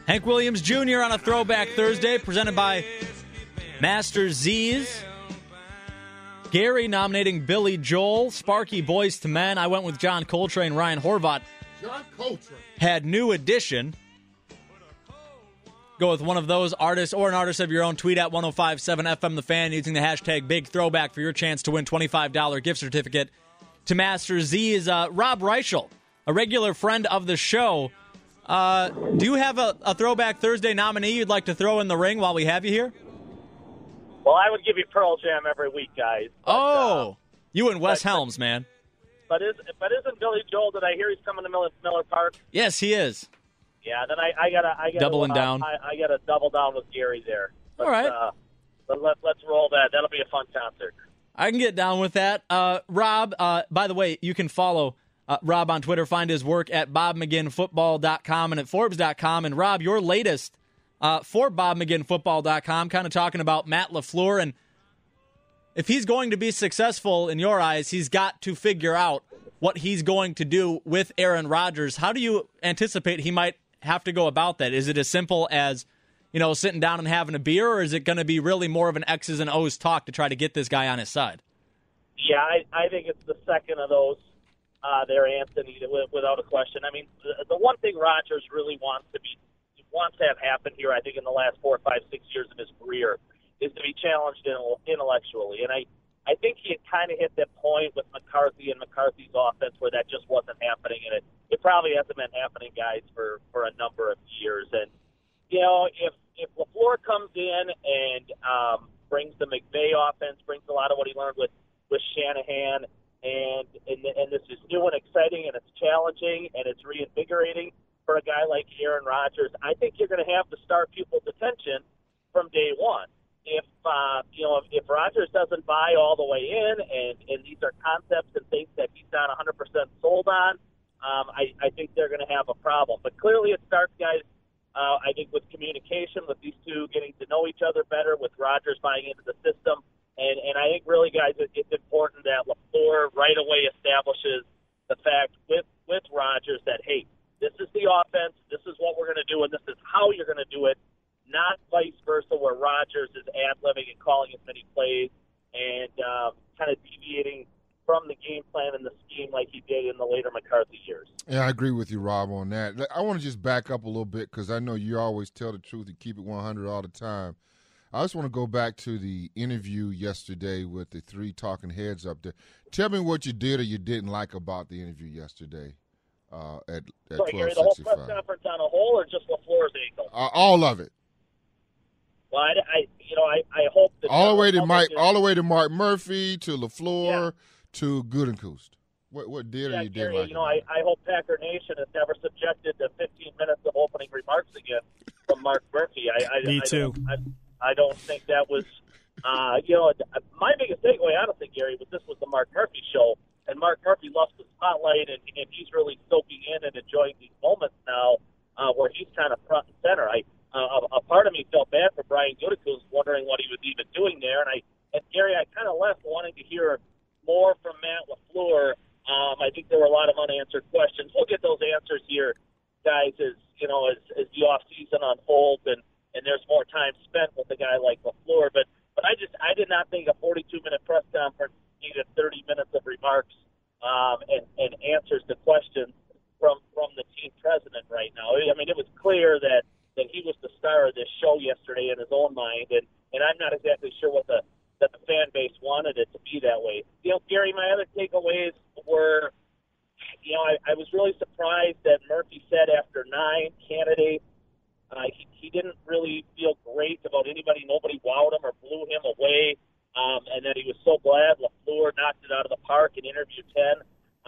Hank Williams Jr. on a Throwback Thursday, presented by Master Z's. Gary nominating Billy Joel, Sparky Boyz II Men. I went with John Coltrane, Ryan Horvat. John Coltrane Had New Edition. Go with one of those artists or an artist of your own. Tweet at 1057 FM The Fan using the hashtag Big Throwback for your chance to win $25 gift certificate to Master Z's. Rob Reichel, a regular friend of the show. Do you have a Throwback Thursday nominee you'd like to throw in the ring while we have you here? Well, I would give you Pearl Jam every week, guys. But, you and Wes Helms, man. But isn't Billy Joel? Did I hear he's coming to Miller Park? Yes, he is. Yeah, then I gotta doubling down. I gotta double down with Gary there. All right. But let's roll that. That'll be a fun concert. I can get down with that. Rob, by the way, you can follow Rob on Twitter. Find his work at BobMcGinnFootball.com and at Forbes.com. And Rob, your latest for BobMcGinnFootball.com, kind of talking about Matt LaFleur. And if he's going to be successful in your eyes, he's got to figure out what he's going to do with Aaron Rodgers. How do you anticipate he might have to go about that? Is it as simple as, sitting down and having a beer, or is it going to be really more of an X's and O's talk to try to get this guy on his side? Yeah, I think it's the second of those there, Anthony, without a question. I mean, the one thing Rodgers really wants to have happen here, I think, in the last 4, 5, 6 years of his career, is to be challenged intellectually. And I think he had kind of hit that point with McCarthy and McCarthy's offense where that just wasn't happening, and it probably hasn't been happening, guys, for a number of years. And if LaFleur comes in and brings the McVay offense, brings a lot of what he learned with Shanahan, and this is new and exciting, and it's challenging, and it's reinvigorating for a guy like Aaron Rodgers, I think you're going to have to start people's attention from day one. If Rodgers doesn't buy all the way in, and these are concepts and things that he's not 100% sold on, I think they're going to have a problem. But clearly it starts, guys, I think with communication, with these two getting to know each other better, with Rodgers buying into the system. And I think really, guys, it's important that LaFleur right away establishes the fact with Rodgers that, hey, this is the offense, this is what we're going to do, and this is how you're going to do it, not vice versa where Rodgers is ad-libbing and calling as many plays and kind of deviating from the game plan and the scheme like he did in the later McCarthy years. Yeah, I agree with you, Rob, on that. I want to just back up a little bit because I know you always tell the truth and keep it 100 all the time. I just want to go back to the interview yesterday with the three talking heads up there. Tell me what you did or you didn't like about the interview yesterday at 1265. Sorry, Gary, the whole press conference on a whole or just LaFleur's angle? All of it. Well, I hope that all the way to Mark Murphy, to LaFleur, to Gutekunst. What did or you didn't like? I hope Packer Nation is never subjected to 15 minutes of opening remarks again from Mark Murphy. Me too. I don't think that was, my biggest takeaway, honestly, Gary, was this was the Mark Murphy show, and Mark Murphy loves the spotlight, and he's really soaking in and enjoying these moments now where he's kind of front and center. A part of me felt bad for Brian Gutekunst, wondering what he was even doing there, and Gary, I kind of left wanting to hear more from Matt LaFleur. I think there were a lot of unanswered questions. We'll get those answers here, guys, as the off season unfolds and there's more time spent with a guy like LaFleur. But I did not think a 42-minute press conference needed 30 minutes of remarks and answers to questions from the team president right now. I mean, it was clear that he was the star of this show yesterday in his own mind, and I'm not exactly sure that the fan base wanted it to be that way. Gary, my other takeaways were, I was really surprised that Murphy said after 9 candidates, he didn't really feel great about anybody. Nobody wowed him or blew him away, and that he was so glad LaFleur knocked it out of the park in interview 10.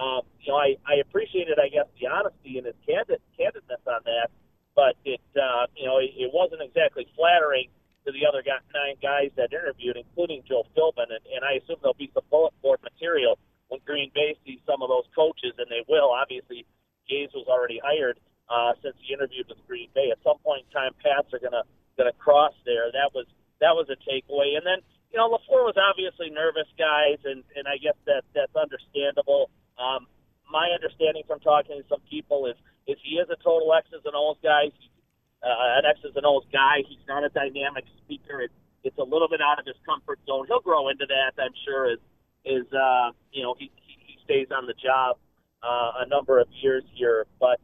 I appreciated, I guess, the honesty and his candidness on that, but it wasn't exactly flattering to the other 9 guys that interviewed, including Joe Philbin, and I assume there'll be some bullet board material when Green Bay sees some of those coaches, and they will. Obviously, Gaze was already hired since he interviewed with Green Bay. At some point in time, paths are gonna cross there. That was a takeaway. And then LaFleur was obviously nervous, guys, and I guess that's understandable. My understanding from talking to some people is he is a total X's and O's guy. an X's and O's guy. He's not a dynamic speaker. It's a little bit out of his comfort zone. He'll grow into that, I'm sure, as he stays on the job a number of years here. But,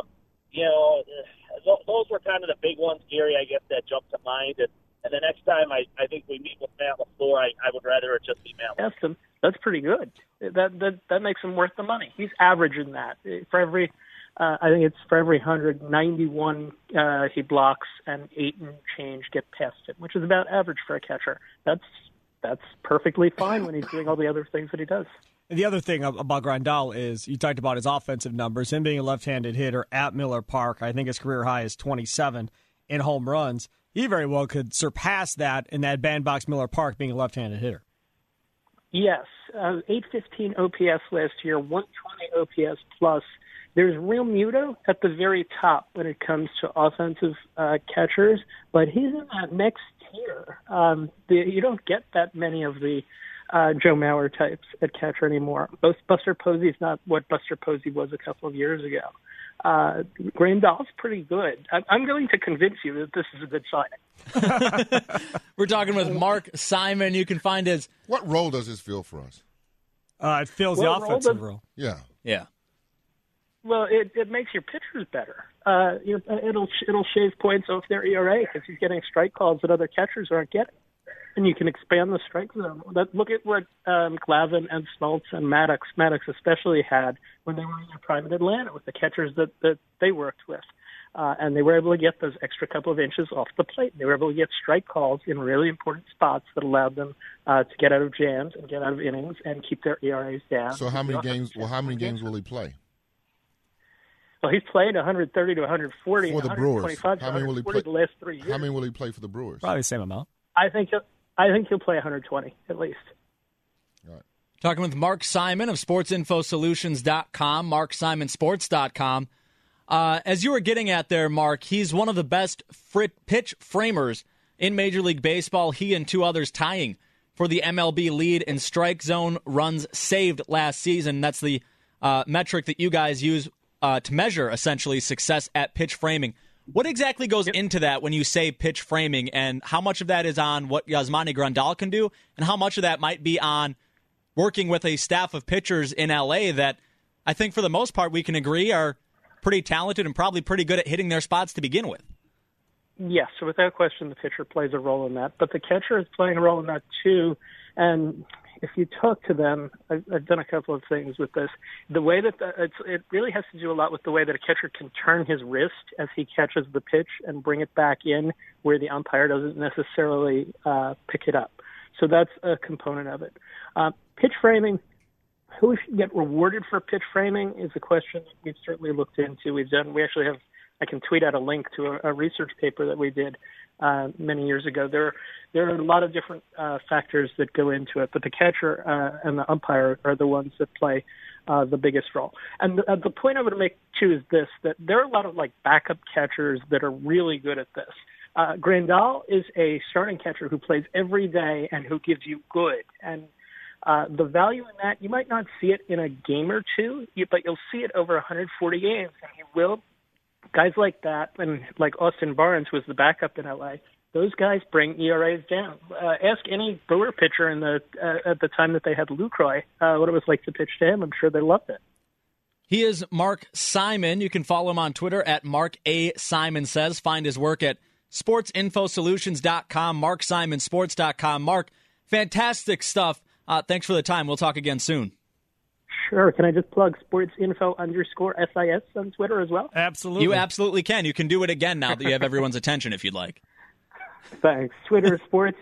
those were kind of the big ones, Gary, I guess, that jumped to mind. And the next time I think we meet with Matt LaFleur, I would rather it just be Matt LaFleur. That's pretty good. That makes him worth the money. He's averaging that. For every, I think it's for every 191 he blocks and 8 and change get past him, which is about average for a catcher. That's perfectly fine when he's doing all the other things that he does. And the other thing about Grandal is you talked about his offensive numbers, him being a left-handed hitter at Miller Park. I think his career high is 27 in home runs. He very well could surpass that in that bandbox Miller Park being a left-handed hitter. Yes, 815 OPS last year, 120 OPS plus. There's Real Muto at the very top when it comes to offensive catchers, but he's in that next tier. You don't get that many of the Joe Mauer types at catcher anymore. Buster Posey's not what Buster Posey was a couple of years ago. Grandal's pretty good. I'm going to convince you that this is a good signing. We're talking with Mark Simon. You can find his... What role does this fill for us? It fills the offensive role. Yeah. Well, it makes your pitchers better. It'll shave points off their ERA because he's getting strike calls that other catchers aren't getting. And you can expand the strike zone. Look at what Glavine and Smoltz and Maddox especially had when they were in their prime in Atlanta with the catchers that they worked with. And they were able to get those extra couple of inches off the plate. They were able to get strike calls in really important spots that allowed them to get out of jams and get out of innings and keep their ERAs down. So how many games will he play? Well, he's played 130 to 140 for the Brewers. How many will he play the last 3 years? How many will he play for the Brewers? Probably the same amount. I think he'll play 120 at least. All right. Talking with Mark Simon of SportsInfoSolutions.com, MarkSimonSports.com. As you were getting at there, Mark, he's one of the best pitch framers in Major League Baseball. He and 2 others tying for the MLB lead in strike zone runs saved last season. That's the metric that you guys use to measure, essentially, success at pitch framing. What exactly goes into that when you say pitch framing, and how much of that is on what Yasmani Grandal can do, and how much of that might be on working with a staff of pitchers in L.A. that I think for the most part we can agree are pretty talented and probably pretty good at hitting their spots to begin with? Yes, so without question the pitcher plays a role in that, but the catcher is playing a role in that too, and if you talk to them, I've done a couple of things with this. The way that it really has to do a lot with the way that a catcher can turn his wrist as he catches the pitch and bring it back in where the umpire doesn't necessarily pick it up. So that's a component of it. Pitch framing, who should get rewarded for pitch framing is a question that we've certainly looked into. We actually have, I can tweet out a link to a research paper that we did many years ago. There are a lot of different factors that go into it, but the catcher and the umpire are the ones that play the biggest role. And the point I would make, too, is this, that there are a lot of backup catchers that are really good at this. Grandal is a starting catcher who plays every day and who gives you good. And the value in that, you might not see it in a game or two, but you'll see it over 140 games, and he will. Guys like that, and like Austin Barnes was the backup in L.A., those guys bring ERAs down. Ask any Brewer pitcher at the time that they had Lucroy what it was like to pitch to him. I'm sure they loved it. He is Mark Simon. You can follow him on Twitter at Mark A. Simon Says. Find his work at SportsInfoSolutions.com, MarkSimonSports.com. Mark, fantastic stuff. Thanks for the time. We'll talk again soon. Sure. Can I just plug SportsInfo_SIS on Twitter as well? Absolutely. You absolutely can. You can do it again now that you have everyone's attention if you'd like. Thanks. Twitter,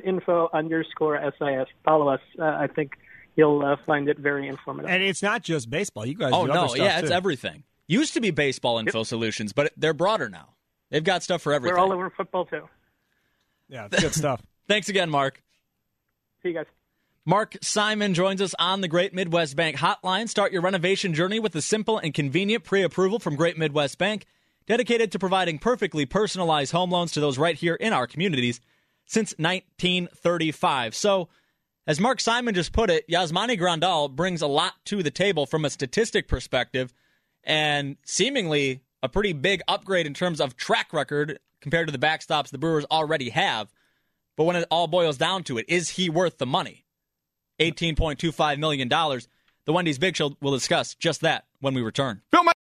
SportsInfo_SIS. Follow us. I think you'll find it very informative. And it's not just baseball. You guys do other stuff, it's too. everything. Used to be Baseball Info Solutions, but they're broader now. They've got stuff for everything. We're all over football, too. Yeah, it's good stuff. Thanks again, Mark. See you guys. Mark Simon joins us on the Great Midwest Bank hotline. Start your renovation journey with a simple and convenient pre-approval from Great Midwest Bank, dedicated to providing perfectly personalized home loans to those right here in our communities since 1935. So, as Mark Simon just put it, Yasmani Grandal brings a lot to the table from a statistic perspective and seemingly a pretty big upgrade in terms of track record compared to the backstops the Brewers already have. But when it all boils down to it, is he worth the money? $18.25 million. The Wendy's Big Show will discuss just that when we return.